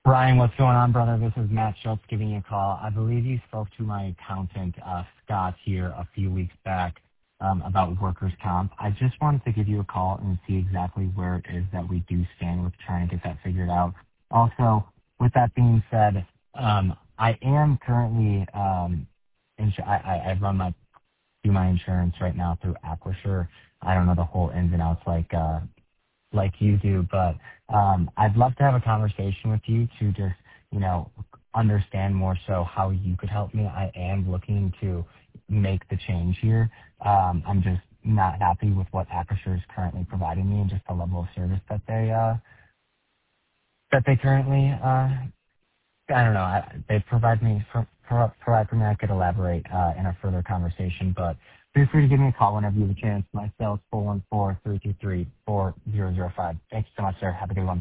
Brian, what's going on, brother? This is Matt Schultz giving you a call. I believe you spoke to my accountant, Scott, here a few weeks back about workers' comp. I just wanted to give you a call and see exactly where it is that we do stand with trying to get that figured out. Also, with that being said, I am currently, I run do my insurance right now through Aquasure. I don't know the whole ins and outs like you do, but I'd love to have a conversation with you to just, understand more so how you could help me. I am looking to make the change here. I'm just not happy with what Aquasure is currently providing me and just the level of service that they currently, I don't know, they provide for me. I could elaborate in a further conversation, but feel free to give me a call whenever you have a chance. My cell is 414-323-4005. Thanks so much, sir. Have a good one.